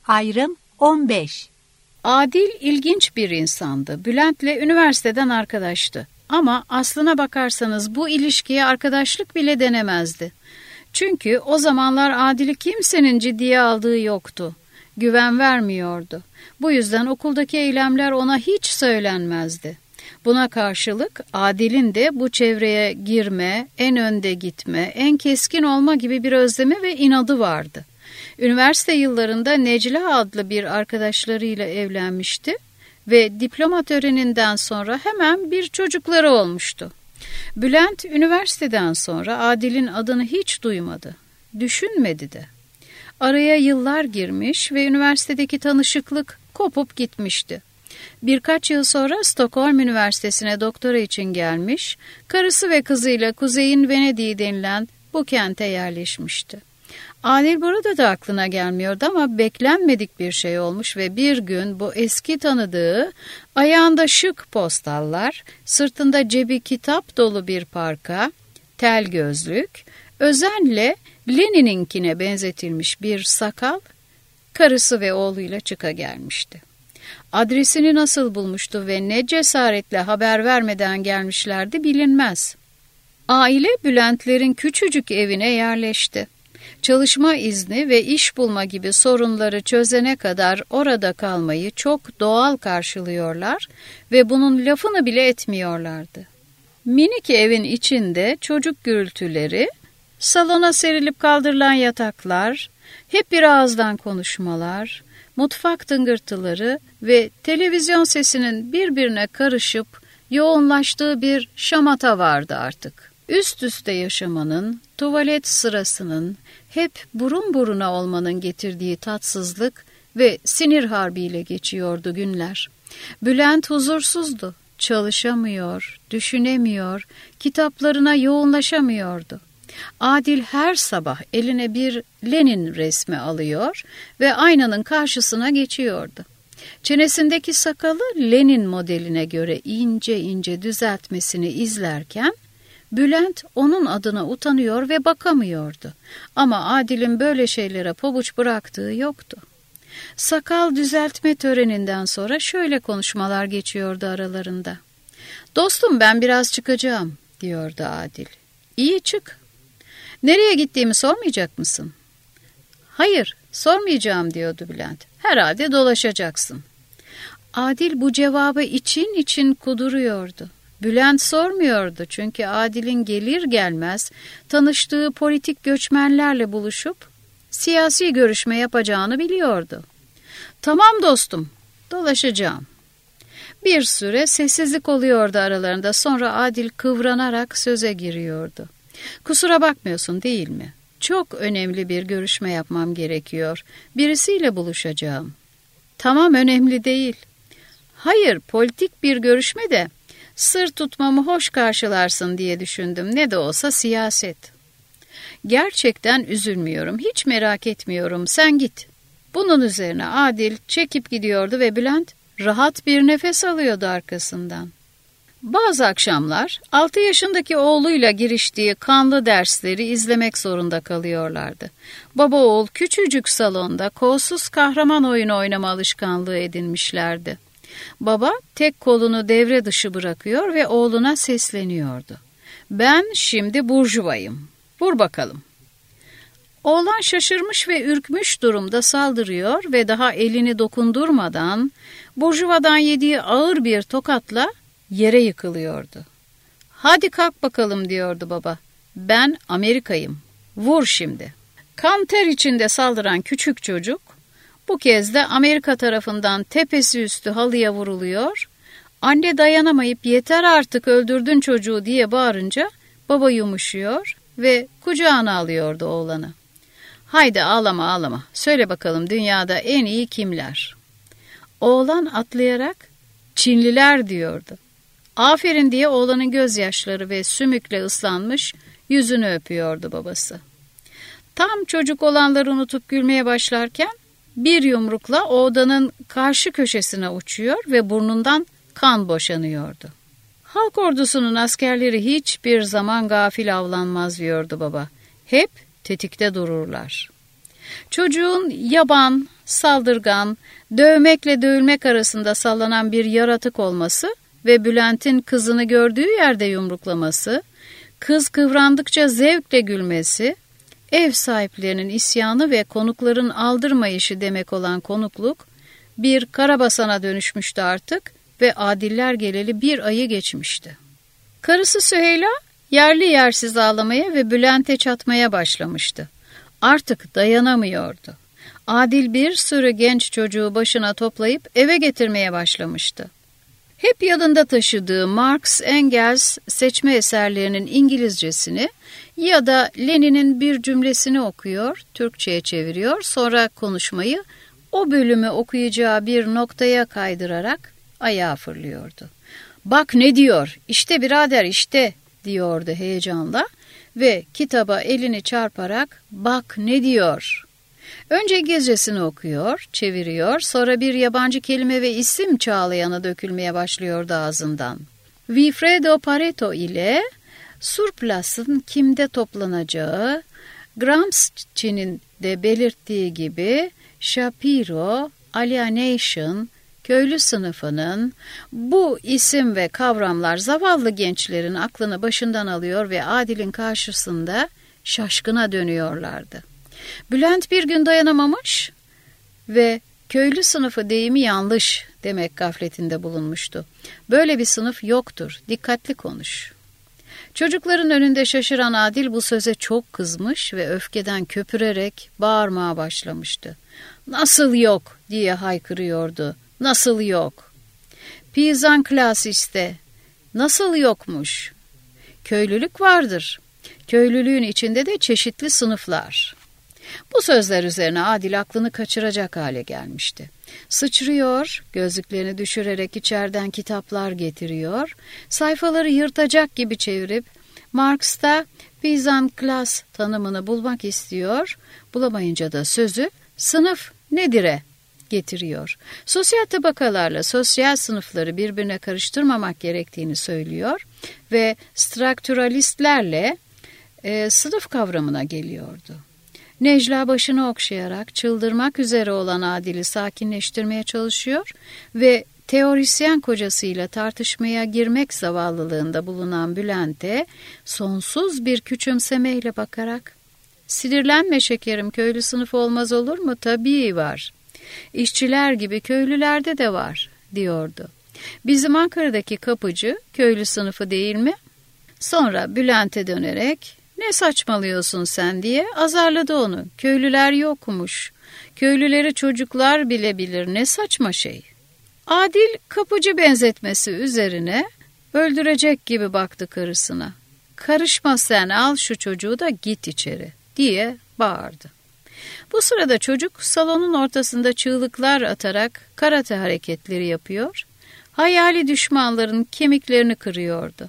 Ayrım 15. Adil ilginç bir insandı. Bülent'le üniversiteden arkadaştı. Ama aslına bakarsanız bu ilişkiye arkadaşlık bile denemezdi. Çünkü o zamanlar Adil'i kimsenin ciddiye aldığı yoktu. Güven vermiyordu. Bu yüzden okuldaki eylemler ona hiç söylenmezdi. Buna karşılık Adil'in de bu çevreye girme, en önde gitme, en keskin olma gibi bir özlemi ve inadı vardı. Üniversite yıllarında Necla adlı bir arkadaşlarıyla evlenmişti ve diploma töreninden sonra hemen bir çocukları olmuştu. Bülent üniversiteden sonra Adil'in adını hiç duymadı, düşünmedi de. Araya yıllar girmiş ve üniversitedeki tanışıklık kopup gitmişti. Birkaç yıl sonra Stockholm Üniversitesi'ne doktora için gelmiş, karısı ve kızıyla Kuzey'in Venedik'i denilen bu kente yerleşmişti. Adil burada da aklına gelmiyordu ama beklenmedik bir şey olmuş ve bir gün bu eski tanıdığı, ayağında şık postallar, sırtında cebi kitap dolu bir parka, tel gözlük, özenle Lenin'inkine benzetilmiş bir sakal, karısı ve oğluyla çıka gelmişti. Adresini nasıl bulmuştu ve ne cesaretle haber vermeden gelmişlerdi bilinmez. Aile Bülentlerin küçücük evine yerleşti. Çalışma izni ve iş bulma gibi sorunları çözene kadar orada kalmayı çok doğal karşılıyorlar ve bunun lafını bile etmiyorlardı. Minik evin içinde çocuk gürültüleri, salona serilip kaldırılan yataklar, hep bir ağızdan konuşmalar, mutfak tıngırtıları ve televizyon sesinin birbirine karışıp yoğunlaştığı bir şamata vardı artık. Üst üste yaşamanın, tuvalet sırasının, hep burun buruna olmanın getirdiği tatsızlık ve sinir harbiyle geçiyordu günler. Bülent huzursuzdu, çalışamıyor, düşünemiyor, kitaplarına yoğunlaşamıyordu. Adil her sabah eline bir Lenin resmi alıyor ve aynanın karşısına geçiyordu. Çenesindeki sakalı Lenin modeline göre ince ince düzeltmesini izlerken, Bülent onun adına utanıyor ve bakamıyordu. Ama Adil'in böyle şeylere pabuç bıraktığı yoktu. Sakal düzeltme töreninden sonra şöyle konuşmalar geçiyordu aralarında. "Dostum ben biraz çıkacağım," diyordu Adil. "İyi çık. Nereye gittiğimi sormayacak mısın?" "Hayır, sormayacağım," diyordu Bülent. "Herhalde dolaşacaksın." Adil bu cevabı için için kuduruyordu. Bülent sormuyordu çünkü Adil'in gelir gelmez tanıştığı politik göçmenlerle buluşup siyasi görüşme yapacağını biliyordu. "Tamam dostum, dolaşacağım." Bir süre sessizlik oluyordu aralarında, sonra Adil kıvranarak söze giriyordu. "Kusura bakmıyorsun değil mi? Çok önemli bir görüşme yapmam gerekiyor. Birisiyle buluşacağım." "Tamam, önemli değil." "Hayır, politik bir görüşme de sır tutmamı hoş karşılarsın diye düşündüm. Ne de olsa siyaset." "Gerçekten üzülmüyorum, hiç merak etmiyorum, sen git." Bunun üzerine Adil çekip gidiyordu ve Bülent rahat bir nefes alıyordu arkasından. Bazı akşamlar 6 yaşındaki oğluyla giriştiği kanlı dersleri izlemek zorunda kalıyorlardı. Baba oğul küçücük salonda kolsuz kahraman oyunu oynama alışkanlığı edinmişlerdi. Baba tek kolunu devre dışı bırakıyor ve oğluna sesleniyordu. "Ben şimdi burjuvayım. Vur bakalım." Oğlan şaşırmış ve ürkmüş durumda saldırıyor ve daha elini dokundurmadan burjuvadan yediği ağır bir tokatla yere yıkılıyordu. "Hadi kalk bakalım," diyordu baba. "Ben Amerika'yım. Vur şimdi." Kan ter içinde saldıran küçük çocuk bu kez de Amerika tarafından tepesi üstü halıya vuruluyor. Anne dayanamayıp "Yeter artık, öldürdün çocuğu," diye bağırınca baba yumuşuyor ve kucağına alıyordu oğlanı. "Haydi ağlama ağlama. Söyle bakalım, dünyada en iyi kimler?" Oğlan atlayarak "Çinliler," diyordu. "Aferin," diye oğlanın gözyaşları ve sümükle ıslanmış yüzünü öpüyordu babası. Tam çocuk olanları unutup gülmeye başlarken bir yumrukla odanın karşı köşesine uçuyor ve burnundan kan boşanıyordu. "Halk ordusunun askerleri hiçbir zaman gafil avlanmaz," diyordu baba. "Hep tetikte dururlar." Çocuğun yaban, saldırgan, dövmekle dövülmek arasında sallanan bir yaratık olması ve Bülent'in kızını gördüğü yerde yumruklaması, kız kıvrandıkça zevkle gülmesi, ev sahiplerinin isyanı ve konukların aldırmayışı demek olan konukluk, bir karabasana dönüşmüştü artık ve adiller geleli bir ayı geçmişti. Karısı Süheyla yerli yersiz ağlamaya ve Bülent'e çatmaya başlamıştı. Artık dayanamıyordu. Adil bir sürü genç çocuğu başına toplayıp eve getirmeye başlamıştı. Hep yanında taşıdığı Marx, Engels seçme eserlerinin İngilizcesini ya da Lenin'in bir cümlesini okuyor, Türkçe'ye çeviriyor, sonra konuşmayı o bölümü okuyacağı bir noktaya kaydırarak ayağa fırlıyordu. "Bak ne diyor, işte birader işte," diyordu heyecanla ve kitaba elini çarparak "Bak ne diyor." Önce İngilizcesini okuyor, çeviriyor, sonra bir yabancı kelime ve isim çağlayanı dökülmeye başlıyordu ağzından. Wilfredo Pareto ile surplus'ın kimde toplanacağı, Gramsci'nin de belirttiği gibi Shapiro, alienation, köylü sınıfının bu isim ve kavramlar zavallı gençlerin aklını başından alıyor ve Adil'in karşısında şaşkına dönüyorlardı. Bülent bir gün dayanamamış ve köylü sınıfı deyimi yanlış demek gafletinde bulunmuştu. Böyle bir sınıf yoktur, dikkatli konuş. Çocukların önünde şaşıran Adil bu söze çok kızmış ve öfkeden köpürerek bağırmaya başlamıştı. "Nasıl yok?" diye haykırıyordu. "Nasıl yok? Pizan klasiste. Nasıl yokmuş? Köylülük vardır. Köylülüğün içinde de çeşitli sınıflar." Bu sözler üzerine Adil aklını kaçıracak hale gelmişti. Sıçrıyor, gözlüklerini düşürerek içeriden kitaplar getiriyor, sayfaları yırtacak gibi çevirip Marx'ta Pizan klas tanımını bulmak istiyor, bulamayınca da sözü sınıf nedir'e getiriyor. Sosyal tabakalarla sosyal sınıfları birbirine karıştırmamak gerektiğini söylüyor ve strukturalistlerle sınıf kavramına geliyordu. Necla başını okşayarak çıldırmak üzere olan Adil'i sakinleştirmeye çalışıyor ve teorisyen kocasıyla tartışmaya girmek zavallılığında bulunan Bülent'e sonsuz bir küçümsemeyle bakarak "Sinirlenme şekerim, köylü sınıfı olmaz olur mu? Tabii var. İşçiler gibi köylülerde de var," diyordu. "Bizim Ankara'daki kapıcı köylü sınıfı değil mi?" Sonra Bülent'e dönerek "Ne saçmalıyorsun sen?" diye azarladı onu. "Köylüler yokmuş. Köylüleri çocuklar bile bilir. Ne saçma şey." Adil kapıcı benzetmesi üzerine öldürecek gibi baktı karısına. "Karışma sen, al şu çocuğu da git içeri," diye bağırdı. Bu sırada çocuk salonun ortasında çığlıklar atarak karate hareketleri yapıyor, hayali düşmanların kemiklerini kırıyordu.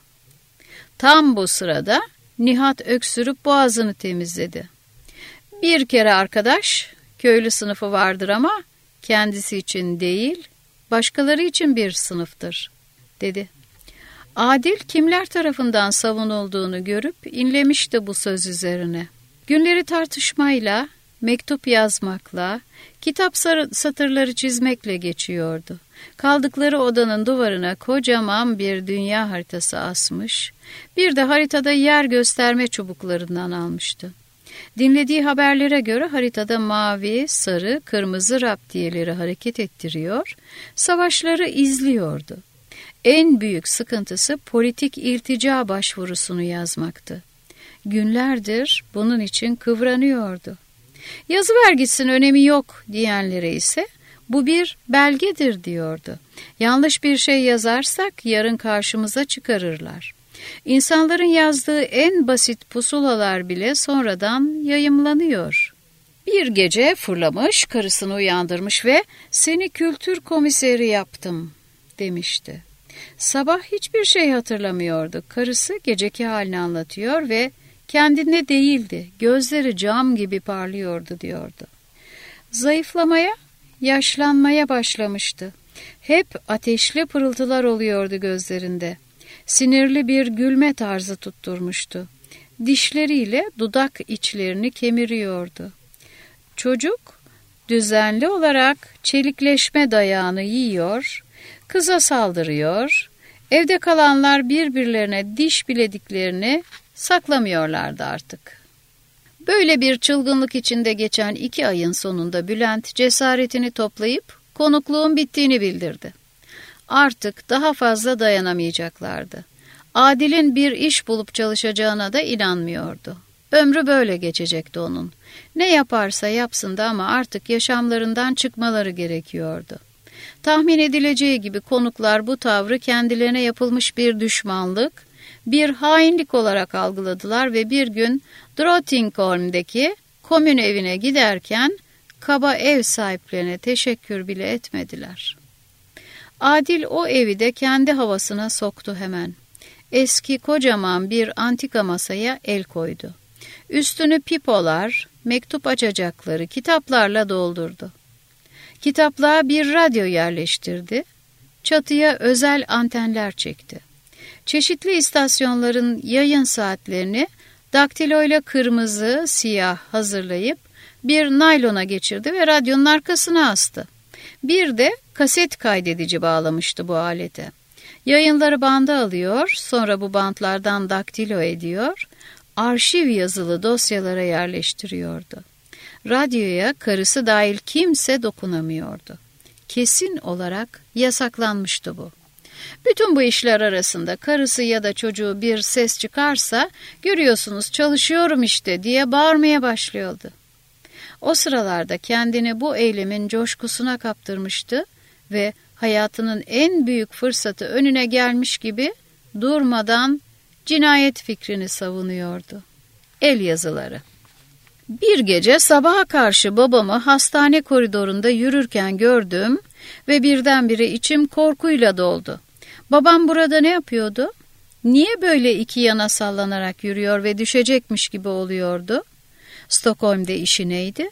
Tam bu sırada Nihat öksürüp boğazını temizledi. "Bir kere arkadaş, köylü sınıfı vardır ama kendisi için değil, başkaları için bir sınıftır," dedi. Adil kimler tarafından savunulduğunu görüp inlemişti bu söz üzerine. Günleri tartışmayla, mektup yazmakla, kitap satırları çizmekle geçiyordu. Kaldıkları odanın duvarına kocaman bir dünya haritası asmış, bir de haritada yer gösterme çubuklarından almıştı. Dinlediği haberlere göre haritada mavi, sarı, kırmızı raptiyeleri hareket ettiriyor, savaşları izliyordu. En büyük sıkıntısı politik iltica başvurusunu yazmaktı. Günlerdir bunun için kıvranıyordu. "Yazıver gitsin, önemi yok," diyenlere ise "Bu bir belgedir," diyordu. "Yanlış bir şey yazarsak yarın karşımıza çıkarırlar." İnsanların yazdığı en basit pusulalar bile sonradan yayımlanıyor. Bir gece fırlamış, karısını uyandırmış ve "Seni kültür komiseri yaptım," demişti. Sabah hiçbir şey hatırlamıyordu. Karısı geceki halini anlatıyor ve "Kendine değildi, gözleri cam gibi parlıyordu," diyordu. Zayıflamaya, yaşlanmaya başlamıştı. Hep ateşli pırıltılar oluyordu gözlerinde. Sinirli bir gülme tarzı tutturmuştu. Dişleriyle dudak içlerini kemiriyordu. Çocuk düzenli olarak çelikleşme dayağını yiyor, kıza saldırıyor, evde kalanlar birbirlerine diş bilediklerini saklamıyorlardı artık. Böyle bir çılgınlık içinde geçen 2 ayın sonunda Bülent cesaretini toplayıp konukluğun bittiğini bildirdi. Artık daha fazla dayanamayacaklardı. Adil'in bir iş bulup çalışacağına da inanmıyordu. Ömrü böyle geçecekti onun. Ne yaparsa yapsın da ama artık yaşamlarından çıkmaları gerekiyordu. Tahmin edileceği gibi konuklar bu tavrı kendilerine yapılmış bir düşmanlık, bir hainlik olarak algıladılar ve bir gün Drottningholm'deki komün evine giderken kaba ev sahiplerine teşekkür bile etmediler. Adil o evi de kendi havasına soktu hemen. Eski kocaman bir antika masaya el koydu. Üstünü pipolar, mektup açacakları kitaplarla doldurdu. Kitaplığa bir radyo yerleştirdi. Çatıya özel antenler çekti. Çeşitli istasyonların yayın saatlerini daktiloyla kırmızı, siyah hazırlayıp bir naylona geçirdi ve radyonun arkasına astı. Bir de kaset kaydedici bağlamıştı bu alete. Yayınları banda alıyor, sonra bu bantlardan daktilo ediyor, arşiv yazılı dosyalara yerleştiriyordu. Radyoya karısı dahil kimse dokunamıyordu. Kesin olarak yasaklanmıştı bu. Bütün bu işler arasında karısı ya da çocuğu bir ses çıkarsa, görüyorsunuz çalışıyorum işte diye bağırmaya başlıyordu. O sıralarda kendini bu eylemin coşkusuna kaptırmıştı ve hayatının en büyük fırsatı önüne gelmiş gibi durmadan cinayet fikrini savunuyordu. El yazıları. Bir gece sabaha karşı babamı hastane koridorunda yürürken gördüm ve birdenbire içim korkuyla doldu. Babam burada ne yapıyordu? Niye böyle iki yana sallanarak yürüyor ve düşecekmiş gibi oluyordu? Stockholm'de işi neydi?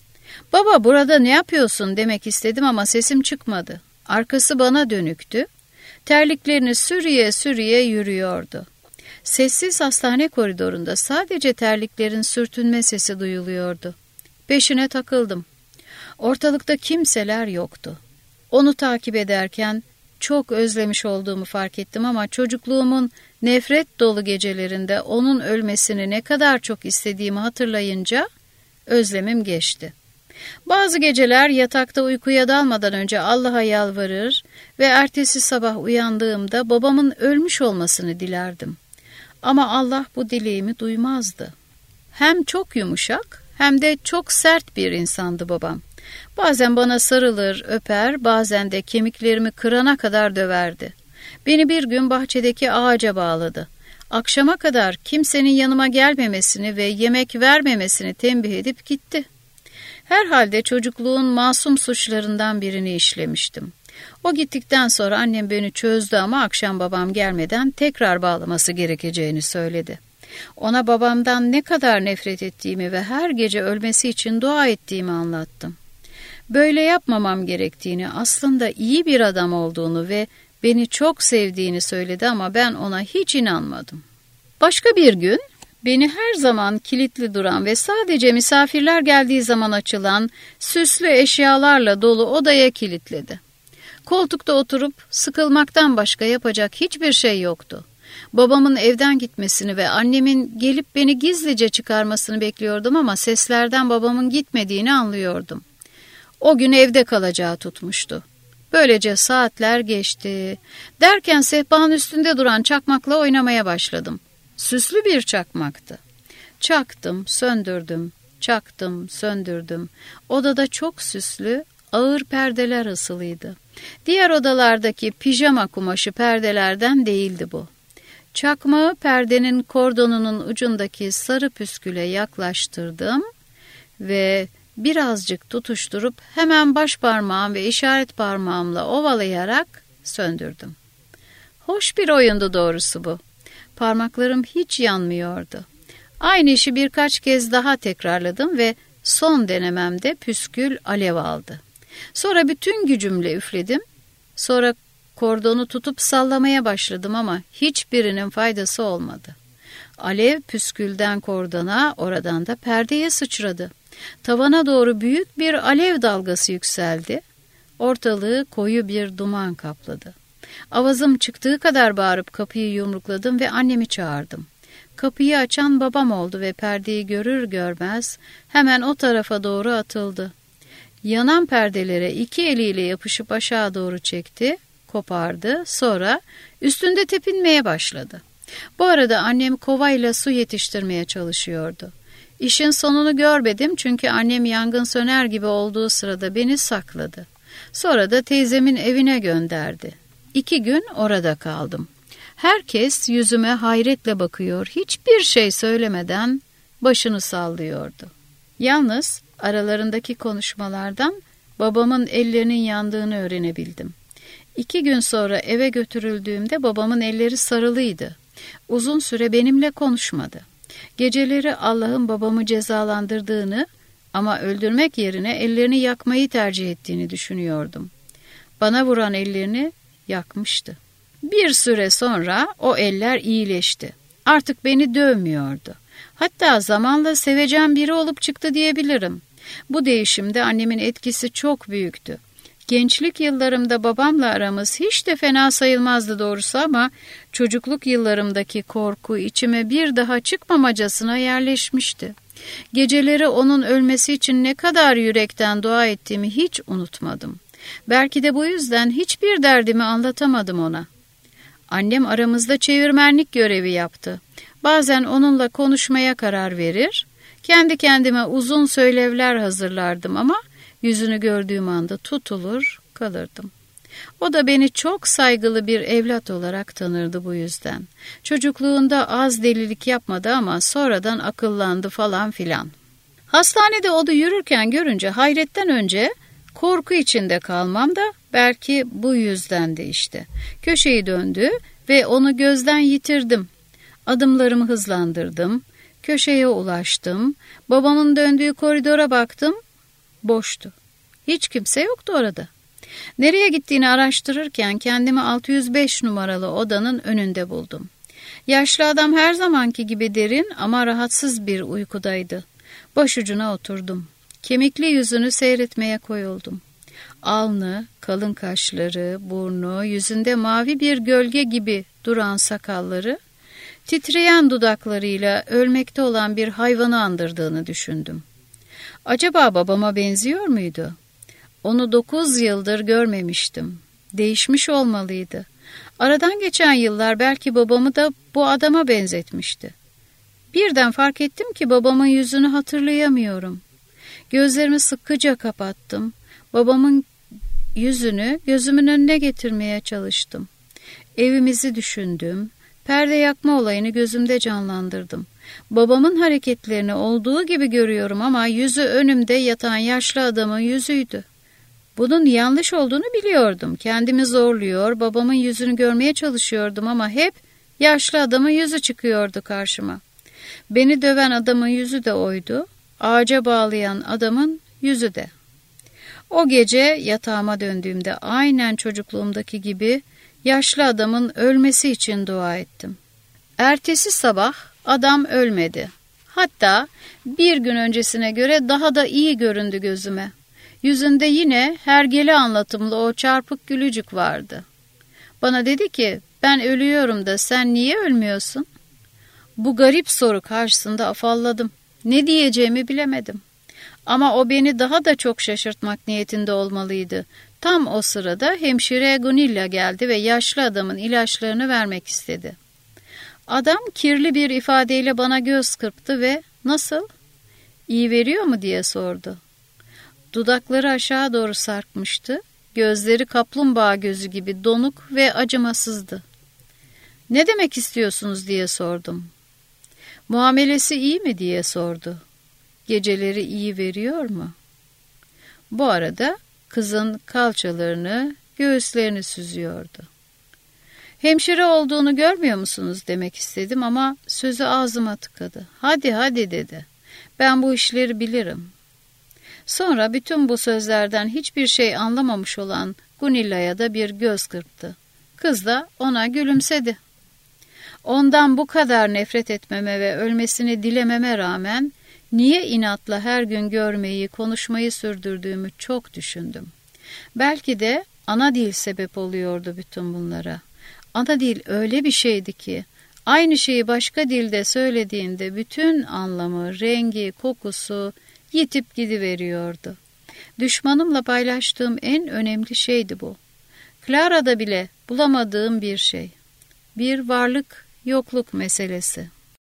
Baba burada ne yapıyorsun demek istedim ama sesim çıkmadı. Arkası bana dönüktü. Terliklerini sürüye sürüye yürüyordu. Sessiz hastane koridorunda sadece terliklerin sürtünme sesi duyuluyordu. Peşine takıldım. Ortalıkta kimseler yoktu. Onu takip ederken çok özlemiş olduğumu fark ettim ama çocukluğumun nefret dolu gecelerinde onun ölmesini ne kadar çok istediğimi hatırlayınca özlemim geçti. Bazı geceler yatakta uykuya dalmadan önce Allah'a yalvarır ve ertesi sabah uyandığımda babamın ölmüş olmasını dilerdim. Ama Allah bu dileğimi duymazdı. Hem çok yumuşak hem de çok sert bir insandı babam. Bazen bana sarılır, öper, bazen de kemiklerimi kırana kadar döverdi. Beni bir gün bahçedeki ağaca bağladı. Akşama kadar kimsenin yanıma gelmemesini ve yemek vermemesini tembih edip gitti. Herhalde çocukluğun masum suçlarından birini işlemiştim. O gittikten sonra annem beni çözdü ama akşam babam gelmeden tekrar bağlaması gerekeceğini söyledi. Ona babamdan ne kadar nefret ettiğimi ve her gece ölmesi için dua ettiğimi anlattım. Böyle yapmamam gerektiğini, aslında iyi bir adam olduğunu ve beni çok sevdiğini söyledi ama ben ona hiç inanmadım. Başka bir gün beni her zaman kilitli duran ve sadece misafirler geldiği zaman açılan süslü eşyalarla dolu odaya kilitledi. Koltukta oturup sıkılmaktan başka yapacak hiçbir şey yoktu. Babamın evden gitmesini ve annemin gelip beni gizlice çıkarmasını bekliyordum ama seslerden babamın gitmediğini anlıyordum. O gün evde kalacağı tutmuştu. Böylece saatler geçti. Derken sehpanın üstünde duran çakmakla oynamaya başladım. Süslü bir çakmaktı. Çaktım, söndürdüm, çaktım, söndürdüm. Odada çok süslü, ağır perdeler asılıydı. Diğer odalardaki pijama kumaşı perdelerden değildi bu. Çakmağı perdenin kordonunun ucundaki sarı püsküle yaklaştırdım ve birazcık tutuşturup hemen baş parmağım ve işaret parmağımla ovalayarak söndürdüm. Hoş bir oyundu doğrusu bu. Parmaklarım hiç yanmıyordu. Aynı işi birkaç kez daha tekrarladım ve son denememde püskül alev aldı. Sonra bütün gücümle üfledim. Sonra kordonu tutup sallamaya başladım ama hiçbirinin faydası olmadı. Alev püskülden kordona, oradan da perdeye sıçradı. Tavana doğru büyük bir alev dalgası yükseldi. Ortalığı koyu bir duman kapladı. Avazım çıktığı kadar bağırıp kapıyı yumrukladım ve annemi çağırdım. Kapıyı açan babam oldu ve perdeyi görür görmez hemen o tarafa doğru atıldı. Yanan perdelere iki eliyle yapışıp aşağı doğru çekti, kopardı, sonra üstünde tepinmeye başladı. Bu arada annem kovayla su yetiştirmeye çalışıyordu. İşin sonunu görmedim çünkü annem yangın söner gibi olduğu sırada beni sakladı. Sonra da teyzemin evine gönderdi. 2 gün orada kaldım. Herkes yüzüme hayretle bakıyor, hiçbir şey söylemeden başını sallıyordu. Yalnız aralarındaki konuşmalardan babamın ellerinin yandığını öğrenebildim. 2 gün sonra eve götürüldüğümde babamın elleri sarılıydı. Uzun süre benimle konuşmadı. Geceleri Allah'ın babamı cezalandırdığını ama öldürmek yerine ellerini yakmayı tercih ettiğini düşünüyordum. Bana vuran ellerini yakmıştı. Bir süre sonra o eller iyileşti. Artık beni dövmüyordu. Hatta zamanla sevecen biri olup çıktı diyebilirim. Bu değişimde annemin etkisi çok büyüktü. Gençlik yıllarımda babamla aramız hiç de fena sayılmazdı doğrusu ama çocukluk yıllarımdaki korku içime bir daha çıkmamacasına yerleşmişti. Geceleri onun ölmesi için ne kadar yürekten dua ettiğimi hiç unutmadım. Belki de bu yüzden hiçbir derdimi anlatamadım ona. Annem aramızda çevirmenlik görevi yaptı. Bazen onunla konuşmaya karar verir, kendi kendime uzun söylevler hazırlardım ama yüzünü gördüğüm anda tutulur kalırdım. O da beni çok saygılı bir evlat olarak tanırdı bu yüzden. Çocukluğunda az delilik yapmadı ama sonradan akıllandı falan filan. Hastanede onu yürürken görünce hayretten önce korku içinde kalmam da belki bu yüzdendi işte. Köşeyi döndü ve onu gözden yitirdim. Adımlarımı hızlandırdım. Köşeye ulaştım. Babamın döndüğü koridora baktım. Boştu. Hiç kimse yoktu orada. Nereye gittiğini araştırırken kendimi 605 numaralı odanın önünde buldum. Yaşlı adam her zamanki gibi derin ama rahatsız bir uykudaydı. Başucuna oturdum. Kemikli yüzünü seyretmeye koyuldum. Alnı, kalın kaşları, burnu, yüzünde mavi bir gölge gibi duran sakalları, titreyen dudaklarıyla ölmekte olan bir hayvanı andırdığını düşündüm. Acaba babama benziyor muydu? Onu 9 yıldır görmemiştim. Değişmiş olmalıydı. Aradan geçen yıllar belki babamı da bu adama benzetmişti. Birden fark ettim ki babamın yüzünü hatırlayamıyorum. Gözlerimi sıkıca kapattım. Babamın yüzünü gözümün önüne getirmeye çalıştım. Evimizi düşündüm. Perde yakma olayını gözümde canlandırdım. Babamın hareketlerini olduğu gibi görüyorum ama yüzü önümde yatan yaşlı adamın yüzüydü. Bunun yanlış olduğunu biliyordum. Kendimi zorluyor, babamın yüzünü görmeye çalışıyordum ama hep yaşlı adamın yüzü çıkıyordu karşıma. Beni döven adamın yüzü de oydu, ağaca bağlayan adamın yüzü de. O gece yatağıma döndüğümde aynen çocukluğumdaki gibi yaşlı adamın ölmesi için dua ettim. Ertesi sabah adam ölmedi. Hatta bir gün öncesine göre daha da iyi göründü gözüme. Yüzünde yine hergele anlatımlı o çarpık gülücük vardı. Bana dedi ki, ben ölüyorum da sen niye ölmüyorsun? Bu garip soru karşısında afalladım. Ne diyeceğimi bilemedim. Ama o beni daha da çok şaşırtmak niyetinde olmalıydı. Tam o sırada hemşire Gunilla geldi ve yaşlı adamın ilaçlarını vermek istedi. Adam kirli bir ifadeyle bana göz kırptı ve "Nasıl? İyi veriyor mu?" diye sordu. Dudakları aşağı doğru sarkmıştı, gözleri kaplumbağa gözü gibi donuk ve acımasızdı. "Ne demek istiyorsunuz?" diye sordum. "Muamelesi iyi mi?" diye sordu. "Geceleri iyi veriyor mu?" Bu arada kızın kalçalarını, göğüslerini süzüyordu. "Hemşire olduğunu görmüyor musunuz?" demek istedim ama sözü ağzıma tıkadı. "Hadi hadi" dedi. "Ben bu işleri bilirim." Sonra bütün bu sözlerden hiçbir şey anlamamış olan Gunilla'ya da bir göz kırptı. Kız da ona gülümsedi. Ondan bu kadar nefret etmeme ve ölmesini dilememe rağmen Niye inatla her gün görmeyi, konuşmayı sürdürdüğümü çok düşündüm. Belki de ana dil sebep oluyordu bütün bunlara. Ana dil öyle bir şeydi ki, aynı şeyi başka dilde söylediğinde bütün anlamı, rengi, kokusu yitip gidiveriyordu. Düşmanımla paylaştığım en önemli şeydi bu. Clara'da bile bulamadığım bir şey. Bir varlık yokluk meselesi.